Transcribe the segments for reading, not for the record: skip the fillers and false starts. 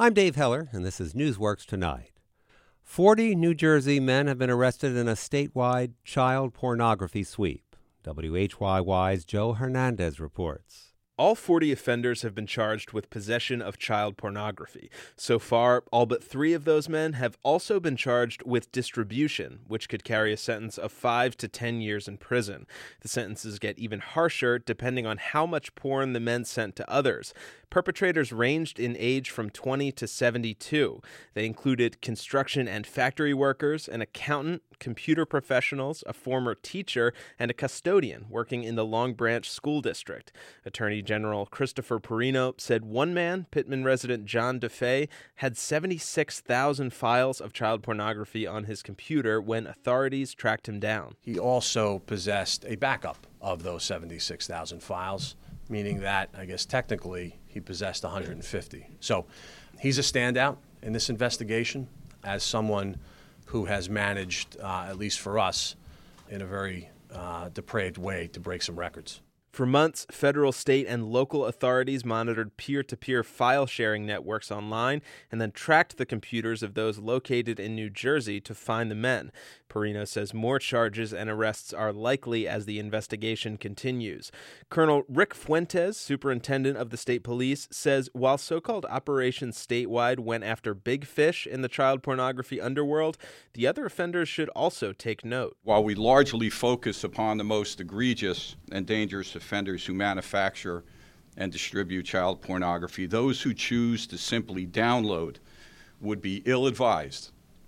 I'm Dave Heller, and this is Newsworks Tonight. 40 New Jersey men have been arrested in a statewide child pornography sweep. WHYY's Joe Hernandez reports. All 40 offenders have been charged with possession of child pornography. So far, all but 3 of those men have also been charged with distribution, which could carry a sentence of 5 to 10 years in prison. The sentences get even harsher depending on how much porn the men sent to others. Perpetrators ranged in age from 20 to 72. They included construction and factory workers, an accountant, computer professionals, a former teacher, and a custodian working in the Long Branch School District. Attorney General Christopher Perino said one man, Pittman resident John DeFay, had 76,000 files of child pornography on his computer when authorities tracked him down. He also possessed a backup of those 76,000 files, meaning that, I guess technically, he possessed 150. So he's a standout in this investigation as someone who has managed, at least for us, in a very depraved way to break some records. For months, federal, state, and local authorities monitored peer-to-peer file-sharing networks online and then tracked the computers of those located in New Jersey to find the men. Perino says more charges and arrests are likely as the investigation continues. Colonel Rick Fuentes, superintendent of the state police, says while so-called operations statewide went after big fish in the child pornography underworld, the other offenders should also take note. While we largely focus upon the most egregious and dangerous offenders who manufacture and distribute child pornography, those who choose to simply download would be ill-advised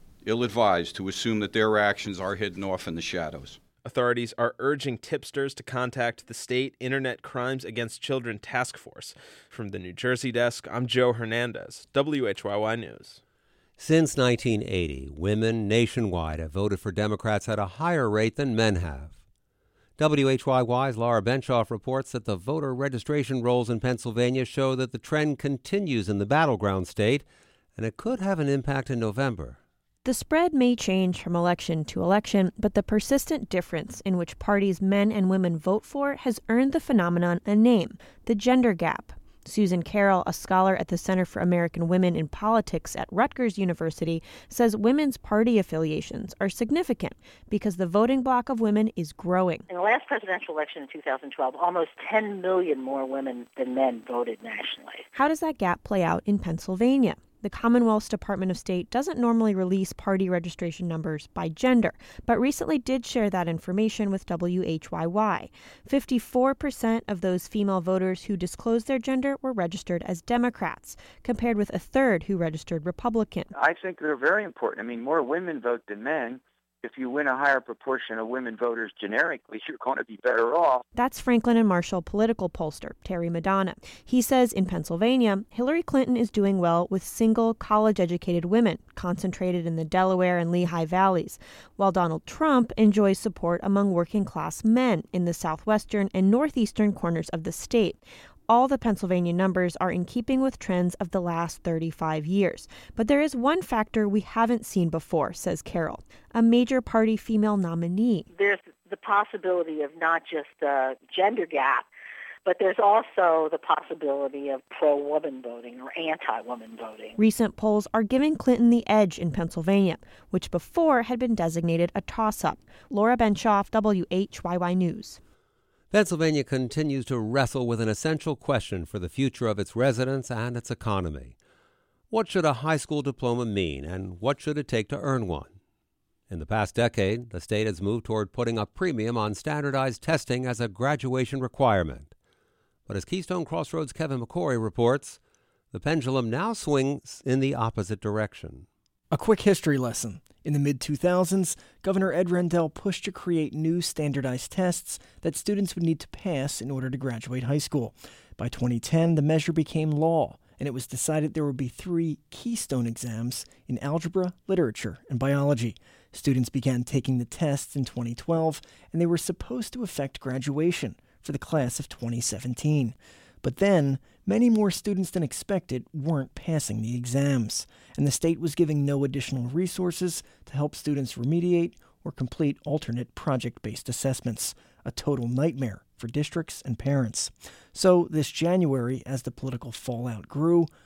to assume that their actions are hidden off in the shadows. Authorities are urging tipsters to contact the State Internet Crimes Against Children Task Force. From the New Jersey desk, I'm Joe Hernandez, WHYY News. Since 1980, women nationwide have voted for Democrats at a higher rate than men have. WHYY's Laura Benshoff reports that the voter registration rolls in Pennsylvania show that the trend continues in the battleground state, and it could have an impact in November. The spread may change from election to election, but the persistent difference in which parties men and women vote for has earned the phenomenon a name, the gender gap. Susan Carroll, a scholar at the Center for American Women in Politics at Rutgers University, says women's party affiliations are significant because the voting bloc of women is growing. In the last presidential election in 2012, almost 10 million more women than men voted nationally. How does that gap play out in Pennsylvania? The Commonwealth's Department of State doesn't normally release party registration numbers by gender, but recently did share that information with WHYY. 54% of those female voters who disclosed their gender were registered as Democrats, compared with a third who registered Republican. I think they're very important. I mean, more women vote than men. If you win a higher proportion of women voters generically, you're going to be better off. That's Franklin and Marshall political pollster Terry Madonna. He says in Pennsylvania, Hillary Clinton is doing well with single, college-educated women concentrated in the Delaware and Lehigh valleys, while Donald Trump enjoys support among working-class men in the southwestern and northeastern corners of the state. All the Pennsylvania numbers are in keeping with trends of the last 35 years. But there is one factor we haven't seen before, says Carroll, a major party female nominee. There's the possibility of not just the gender gap, but there's also the possibility of pro-woman voting or anti-woman voting. Recent polls are giving Clinton the edge in Pennsylvania, which before had been designated a toss-up. Laura Benshoff, WHYY News. Pennsylvania continues to wrestle with an essential question for the future of its residents and its economy. What should a high school diploma mean, and what should it take to earn one? In the past decade, the state has moved toward putting a premium on standardized testing as a graduation requirement. But as Keystone Crossroads' Kevin McCory reports, the pendulum now swings in the opposite direction. A quick history lesson. In the mid-2000s, Governor Ed Rendell pushed to create new standardized tests that students would need to pass in order to graduate high school. By 2010, the measure became law, and it was decided there would be 3 keystone exams in algebra, literature, and biology. Students began taking the tests in 2012, and they were supposed to affect graduation for the class of 2017. But then, many more students than expected weren't passing the exams, and the state was giving no additional resources to help students remediate or complete alternate project-based assessments, a total nightmare for districts and parents. So this January, as the political fallout grew,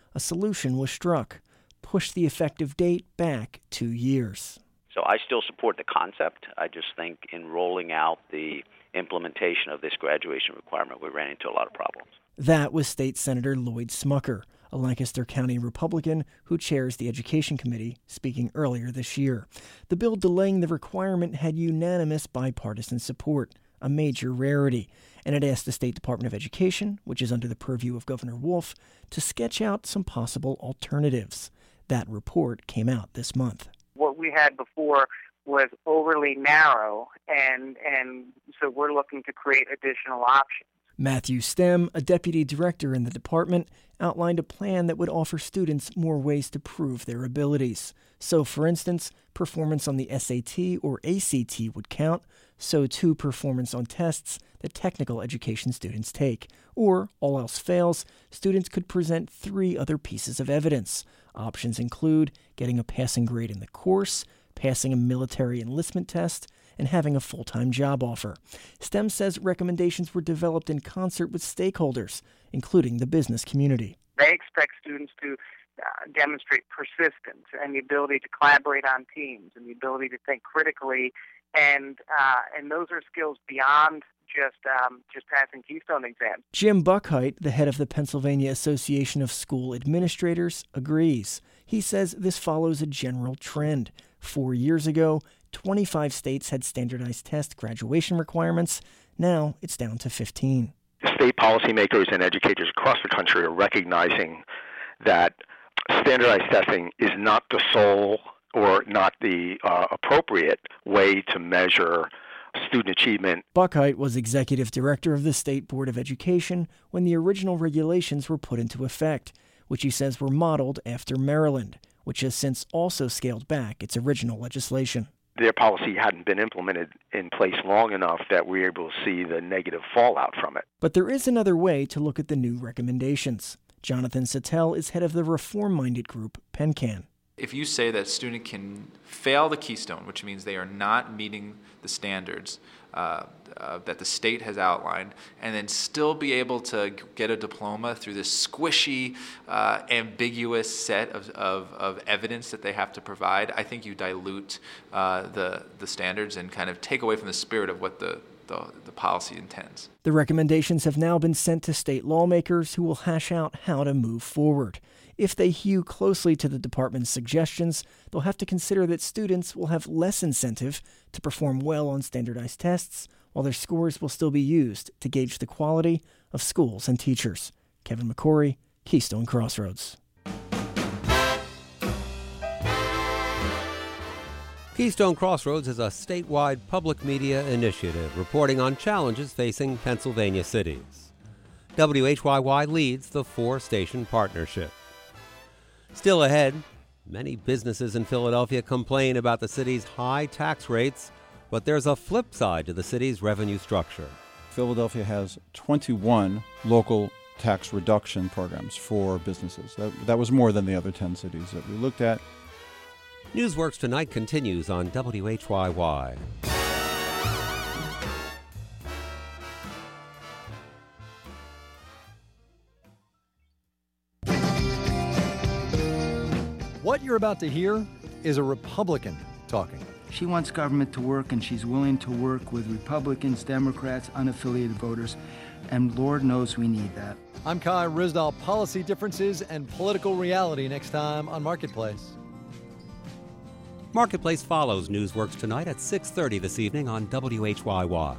a solution was struck: push the effective date back 2 years. So I still support the concept. I just think in rolling out the implementation of this graduation requirement, we ran into a lot of problems. That was State Senator Lloyd Smucker, a Lancaster County Republican who chairs the Education Committee, speaking earlier this year. The bill delaying the requirement had unanimous bipartisan support, a major rarity, and it asked the State Department of Education, which is under the purview of Governor Wolf, to sketch out some possible alternatives. That report came out this month. What we had before was overly narrow, and so we're looking to create additional options. Matthew Stem, a deputy director in the department, outlined a plan that would offer students more ways to prove their abilities. So, for instance, performance on the SAT or ACT would count, so too performance on tests that technical education students take. Or, all else fails, students could present 3 other pieces of evidence. Options include getting a passing grade in the course, passing a military enlistment test, and having a full-time job offer. STEM says recommendations were developed in concert with stakeholders, including the business community. They expect students to demonstrate persistence and the ability to collaborate on teams and the ability to think critically, and those are skills beyond just passing Keystone exams. Jim Buckheit, the head of the Pennsylvania Association of School Administrators, agrees. He says this follows a general trend. 4 years ago, 25 states had standardized test graduation requirements. Now it's down to 15. State policymakers and educators across the country are recognizing that standardized testing is not the sole or not the appropriate way to measure student achievement. Buckheit was executive director of the State Board of Education when the original regulations were put into effect, which he says were modeled after Maryland, which has since also scaled back its original legislation. Their policy hadn't been implemented in place long enough that we were able to see the negative fallout from it. But there is another way to look at the new recommendations. Jonathan Sattel is head of the reform-minded group PennCan. If you say that a student can fail the Keystone, which means they are not meeting the standards that the state has outlined, and then still be able to get a diploma through this squishy, ambiguous set of evidence that they have to provide, I think you dilute the standards and kind of take away from the spirit of what the policy intends. The recommendations have now been sent to state lawmakers who will hash out how to move forward. If they hew closely to the department's suggestions, they'll have to consider that students will have less incentive to perform well on standardized tests, while their scores will still be used to gauge the quality of schools and teachers. Kevin McCory, Keystone Crossroads. Keystone Crossroads is a statewide public media initiative reporting on challenges facing Pennsylvania cities. WHYY leads the 4-station partnership. Still ahead, many businesses in Philadelphia complain about the city's high tax rates, but there's a flip side to the city's revenue structure. Philadelphia has 21 local tax reduction programs for businesses. That was more than the other 10 cities that we looked at. Newsworks Tonight continues on WHYY. What you're about to hear is a Republican talking. She wants government to work, and she's willing to work with Republicans, Democrats, unaffiliated voters, and Lord knows we need that. I'm Kai Ryssdal. Policy differences and political reality next time on Marketplace. Marketplace follows Newsworks Tonight at 6:30 this evening on WHYY.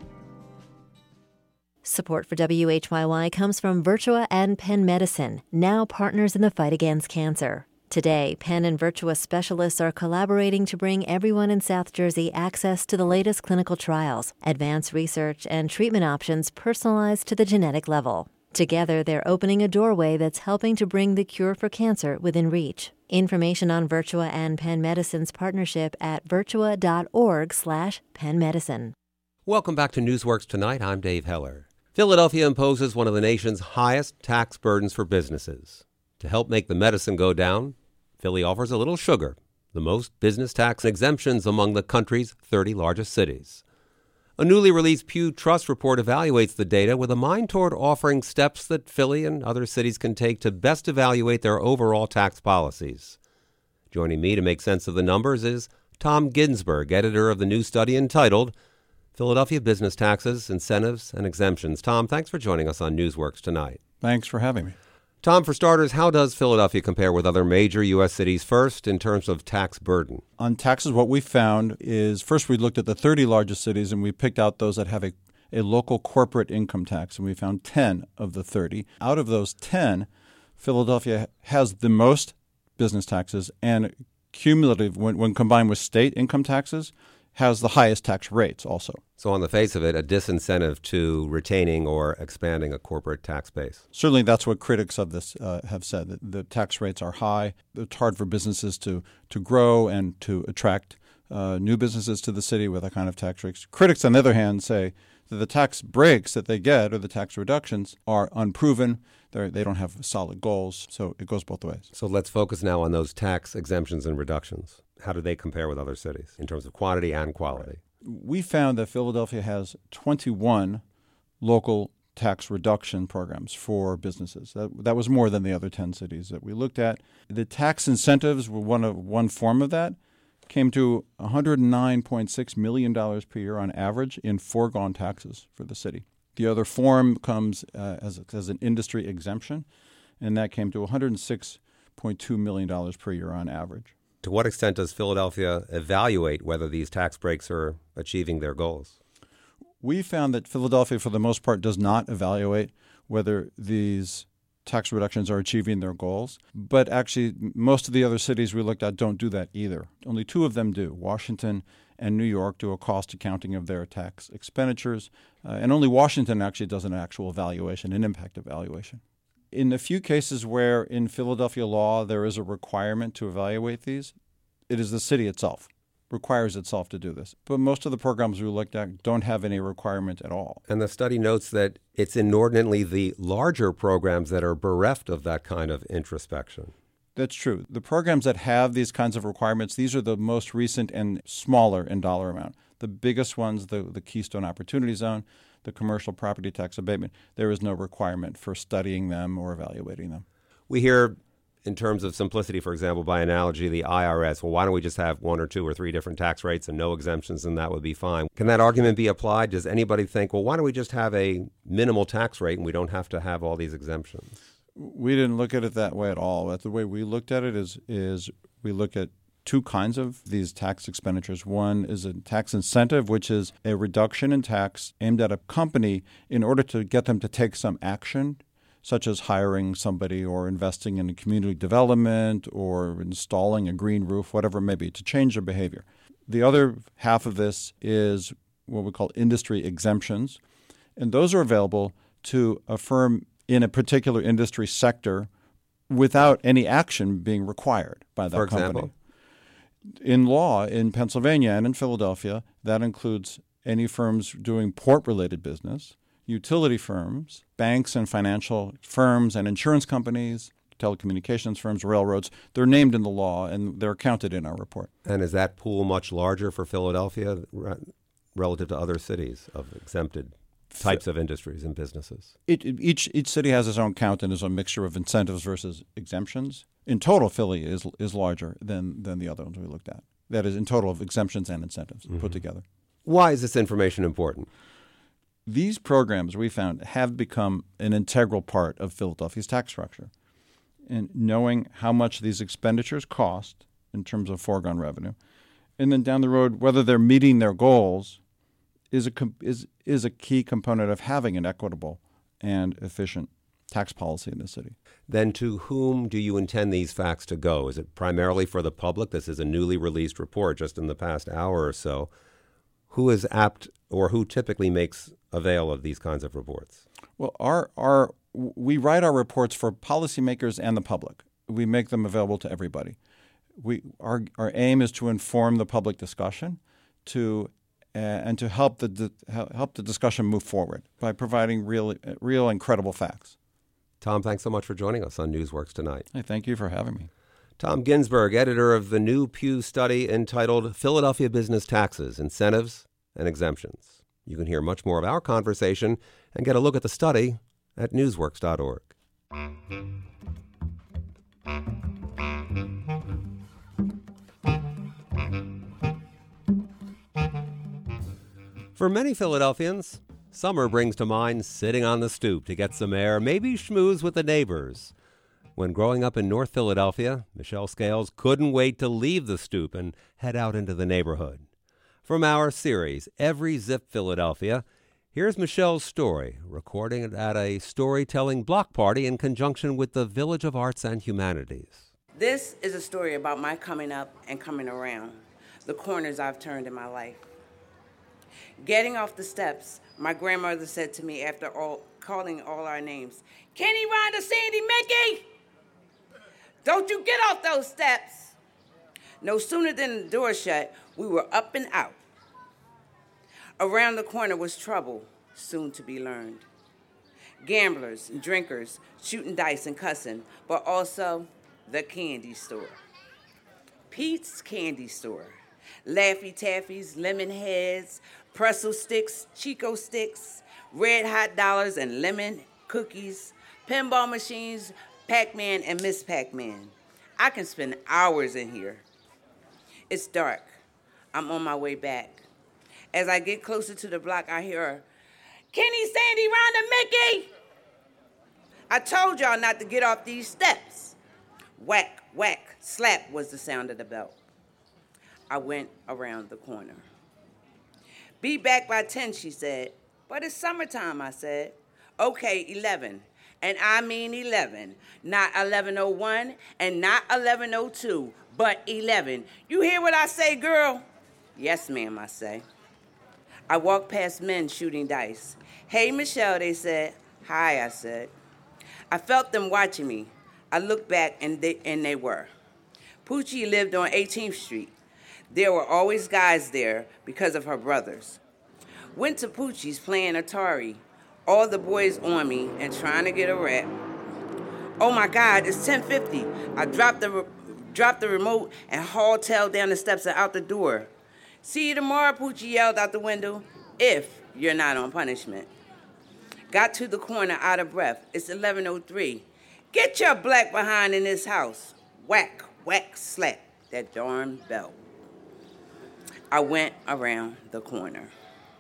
Support for WHYY comes from Virtua and Penn Medicine, now partners in the fight against cancer. Today, Penn and Virtua specialists are collaborating to bring everyone in South Jersey access to the latest clinical trials, advanced research, and treatment options personalized to the genetic level. Together, they're opening a doorway that's helping to bring the cure for cancer within reach. Information on Virtua and Penn Medicine's partnership at virtua.org/PennMedicine. Welcome back to Newsworks Tonight. I'm Dave Heller. Philadelphia imposes one of the nation's highest tax burdens for businesses. To help make the medicine go down, Philly offers a little sugar, the most business tax exemptions among the country's 30 largest cities. A newly released Pew Trust report evaluates the data with a mind toward offering steps that Philly and other cities can take to best evaluate their overall tax policies. Joining me to make sense of the numbers is Tom Ginsberg, editor of the new study entitled Philadelphia Business Taxes, Incentives, and Exemptions. Tom, thanks for joining us on Newsworks tonight. Thanks for having me. Tom, for starters, how does Philadelphia compare with other major U.S. cities first in terms of tax burden? On taxes, what we found is first we looked at the 30 largest cities and we picked out those that have a local corporate income tax, and we found 10 of the 30. Out of those 10, Philadelphia has the most business taxes and cumulative, when combined with state income taxes, has the highest tax rates also. So on the face of it, a disincentive to retaining or expanding a corporate tax base. Certainly that's what critics of this have said, that the tax rates are high. It's hard for businesses to grow and to attract new businesses to the city with that kind of tax rates. Critics, on the other hand, say that the tax breaks that they get or the tax reductions are unproven. They don't have solid goals, so it goes both ways. So let's focus now on those tax exemptions and reductions. How do they compare with other cities in terms of quantity and quality? We found that Philadelphia has 21 local tax reduction programs for businesses. That was more than the other 10 cities that we looked at. The tax incentives were one form of that. Came to $109.6 million per year on average in foregone taxes for the city. The other form comes as an industry exemption, and that came to $106.2 million per year on average. To what extent does Philadelphia evaluate whether these tax breaks are achieving their goals? We found that Philadelphia, for the most part, does not evaluate whether these tax reductions are achieving their goals. But actually, most of the other cities we looked at don't do that either. Only two of them do. Washington and New York do a cost accounting of their tax expenditures. And only Washington actually does an actual evaluation, an impact evaluation. In the few cases where in Philadelphia law there is a requirement to evaluate these, it is the city itself, requires itself to do this. But most of the programs we looked at don't have any requirement at all. And the study notes that it's inordinately the larger programs that are bereft of that kind of introspection. That's true. The programs that have these kinds of requirements, these are the most recent and smaller in dollar amount. The biggest ones, the Keystone Opportunity Zone, the commercial property tax abatement, there is no requirement for studying them or evaluating them. We hear, in terms of simplicity, for example, by analogy, the IRS, well, why don't we just have one or two or three different tax rates and no exemptions, and that would be fine? Can that argument be applied? Does anybody think, well, why don't we just have a minimal tax rate and we don't have to have all these exemptions? We didn't look at it that way at all. The way we looked at it is we look at two kinds of these tax expenditures. One is a tax incentive, which is a reduction in tax aimed at a company in order to get them to take some action, such as hiring somebody or investing in community development or installing a green roof, whatever it may be, to change their behavior. The other half of this is what we call industry exemptions, and those are available to a firm in a particular industry sector without any action being required by that company. For example? In law, in Pennsylvania and in Philadelphia, that includes any firms doing port-related business, utility firms, banks and financial firms and insurance companies, telecommunications firms, railroads. They're named in the law, and they're counted in our report. And is that pool much larger for Philadelphia relative to other cities of exempted types of industries and businesses? Each city has its own count and is a mixture of incentives versus exemptions. In total, Philly is larger than the other ones we looked at. That is, in total of exemptions and incentives put together. Why is this information important? These programs, we found, have become an integral part of Philadelphia's tax structure. And knowing how much these expenditures cost in terms of foregone revenue, and then down the road, whether they're meeting their goals, is a key component of having an equitable and efficient tax policy in the city. Then to whom do you intend these facts to go? Is it primarily for the public? This is a newly released report just in the past hour or so. Who is apt or who typically makes avail of these kinds of reports? Well, we write our reports for policymakers and the public. We make them available to everybody. Our aim is to inform the public discussion, and to help the discussion move forward by providing real and credible facts. Tom, thanks so much for joining us on Newsworks tonight. Hey, thank you for having me. Tom Ginsberg, editor of the new Pew study entitled Philadelphia Business Taxes, Incentives, and Exemptions. You can hear much more of our conversation and get a look at the study at newsworks.org. For many Philadelphians, summer brings to mind sitting on the stoop to get some air, maybe schmooze with the neighbors. When growing up in North Philadelphia, Michelle Scales couldn't wait to leave the stoop and head out into the neighborhood. From our series, Every Zip Philadelphia, here's Michelle's story, recording it at a storytelling block party in conjunction with the Village of Arts and Humanities. This is a story about my coming up and coming around, the corners I've turned in my life. Getting off the steps, my grandmother said to me after calling all our names, "Kenny, Rhonda, Sandy, Mickey, don't you get off those steps." No sooner than the door shut, we were up and out. Around the corner was trouble, soon to be learned. Gamblers and drinkers, shooting dice and cussing, but also the candy store. Pete's Candy Store. Laffy Taffies, lemon heads, pretzel sticks, Chico sticks, red hot dollars and lemon cookies, pinball machines, Pac-Man and Miss Pac-Man. I can spend hours in here. It's dark. I'm on my way back. As I get closer to the block, I hear, "Kenny, Sandy, Rhonda, Mickey! I told y'all not to get off these steps." Whack, whack, slap was the sound of the belt. I went around the corner. "Be back by 10, she said. "But it's summertime," I said. "Okay, 11. And I mean 11. Not 11:01 and not 11:02, but 11. You hear what I say, girl?" "Yes, ma'am," I say. I walked past men shooting dice. "Hey, Michelle," they said. "Hi," I said. I felt them watching me. I looked back, and they were. Poochie lived on 18th Street. There were always guys there because of her brothers. Went to Poochie's playing Atari. All the boys on me and trying to get a rap. "Oh my God, it's 10:50. I dropped the remote and hauled tail down the steps and out the door. "See you tomorrow," Poochie yelled out the window, "if you're not on punishment." Got to the corner out of breath. It's 11:03. "Get your black behind in this house." Whack, whack, slap, that darn belt. I went around the corner.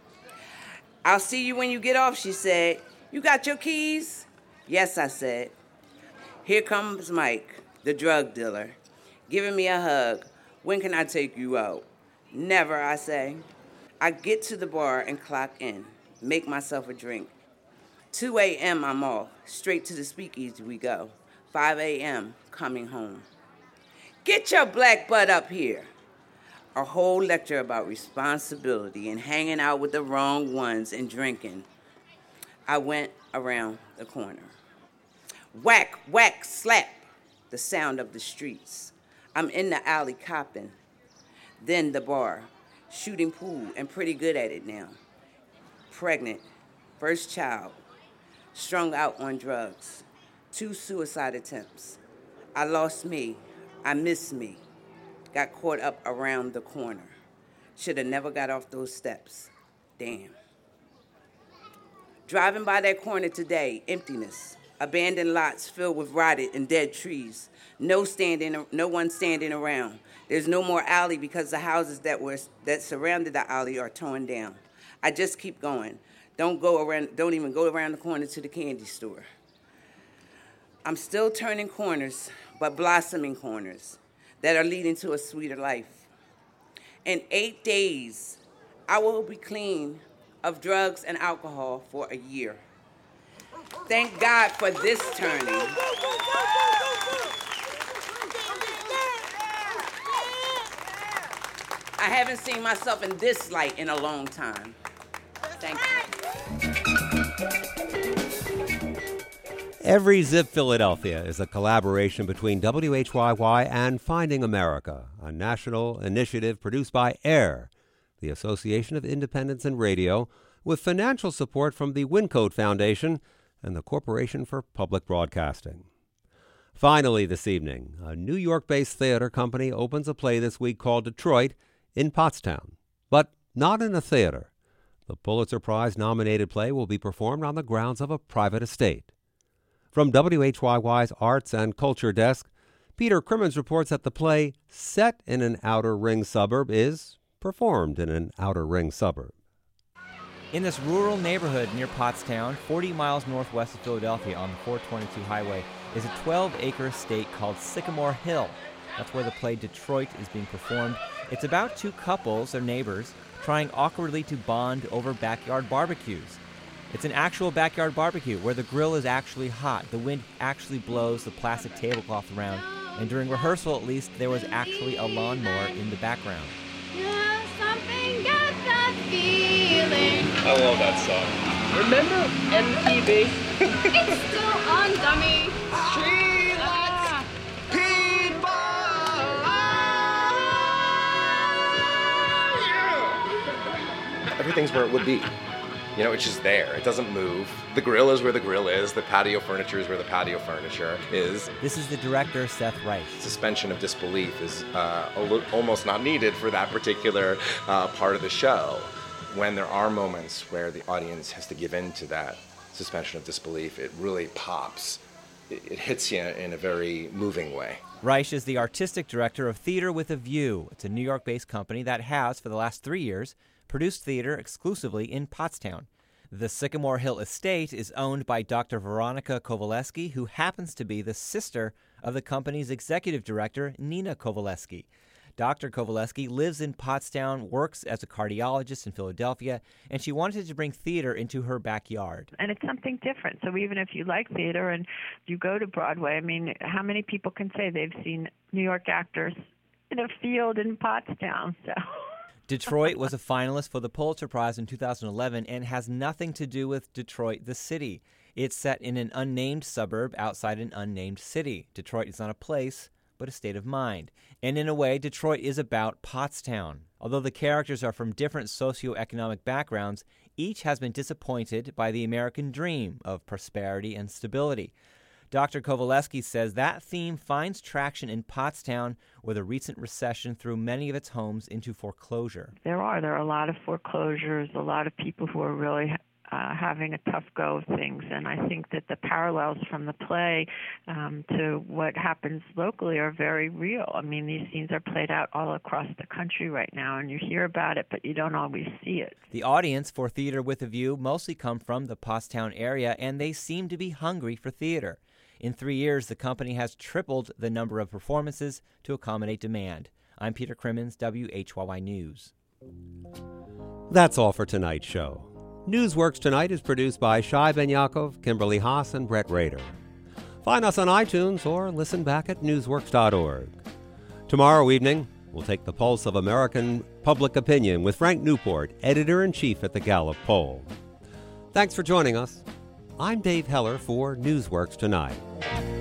"I'll see you when you get off," she said. "You got your keys?" "Yes," I said. Here comes Mike, the drug dealer, giving me a hug. "When can I take you out?" "Never," I say. I get to the bar and clock in, make myself a drink. 2 a.m. I'm off, straight to the speakeasy we go. 5 a.m. coming home. "Get your black butt up here." A whole lecture about responsibility and hanging out with the wrong ones and drinking. I went around the corner. Whack, whack, slap, the sound of the streets. I'm in the alley copping. Then the bar, shooting pool and pretty good at it now. Pregnant, first child, strung out on drugs, 2 suicide attempts. I lost me, I missed me. Got caught up around the corner. Should have never got off those steps. Damn. Driving by that corner today, emptiness. Abandoned lots filled with rotted and dead trees. No one standing around. There's no more alley because the houses that surrounded the alley are torn down. I just keep going. Don't even go around the corner to the candy store. I'm still turning corners, but blossoming corners that are leading to a sweeter life. In 8 days, I will be clean of drugs and alcohol for a year. Thank God for this turning. I haven't seen myself in this light in a long time. Thank you. Every Zip Philadelphia is a collaboration between WHYY and Finding America, a national initiative produced by AIR, the Association of Independents in Radio, with financial support from the Wincode Foundation and the Corporation for Public Broadcasting. Finally this evening, a New York-based theater company opens a play this week called Detroit in Pottstown, but not in a theater. The Pulitzer Prize-nominated play will be performed on the grounds of a private estate. From WHYY's Arts and Culture Desk, Peter Crimmins reports that the play, set in an outer ring suburb, is performed in an outer ring suburb. In this rural neighborhood near Pottstown, 40 miles northwest of Philadelphia on the 422 highway, is a 12-acre estate called Sycamore Hill. That's where the play Detroit is being performed. It's about two couples, their neighbors, trying awkwardly to bond over backyard barbecues. It's an actual backyard barbecue where the grill is actually hot, the wind actually blows the plastic tablecloth around, and during rehearsal at least, there was actually a lawnmower in the background. Something got that feeling. I love that song. Remember MTV? It's still on, dummy. She likes people. Everything's where it would be. You know, it's just there. It doesn't move. The grill is where the grill is. The patio furniture is where the patio furniture is. This is the director, Seth Reich. Suspension of disbelief is almost not needed for that particular part of the show. When there are moments where the audience has to give in to that suspension of disbelief, it really pops. It hits you in a very moving way. Reich is the artistic director of Theater with a View. It's a New York-based company that has, for the last 3 years, produced theater exclusively in Pottstown. The Sycamore Hill estate is owned by Dr. Veronica Kowaleski, who happens to be the sister of the company's executive director, Nina Kowaleski. Dr. Kowaleski lives in Pottstown, works as a cardiologist in Philadelphia, and she wanted to bring theater into her backyard. And it's something different. So even if you like theater and you go to Broadway, I mean, how many people can say they've seen New York actors in a field in Pottstown? So... Detroit was a finalist for the Pulitzer Prize in 2011 and has nothing to do with Detroit, the city. It's set in an unnamed suburb outside an unnamed city. Detroit is not a place, but a state of mind. And in a way, Detroit is about Pottstown. Although the characters are from different socioeconomic backgrounds, each has been disappointed by the American dream of prosperity and stability. Dr. Kowaleski says that theme finds traction in Pottstown, where the recent recession threw many of its homes into foreclosure. There are a lot of foreclosures, a lot of people who are really having a tough go of things. And I think that the parallels from the play to what happens locally are very real. I mean, these scenes are played out all across the country right now, and you hear about it, but you don't always see it. The audience for Theater with a View mostly come from the Pottstown area, and they seem to be hungry for theater. In 3 years, the company has tripled the number of performances to accommodate demand. I'm Peter Crimmins, WHYY News. That's all for tonight's show. Newsworks Tonight is produced by Shai Ben Yaakov, Kimberly Haas, and Brett Rader. Find us on iTunes or listen back at newsworks.org. Tomorrow evening, we'll take the pulse of American public opinion with Frank Newport, editor-in-chief at the Gallup poll. Thanks for joining us. I'm Dave Heller for Newsworks Tonight.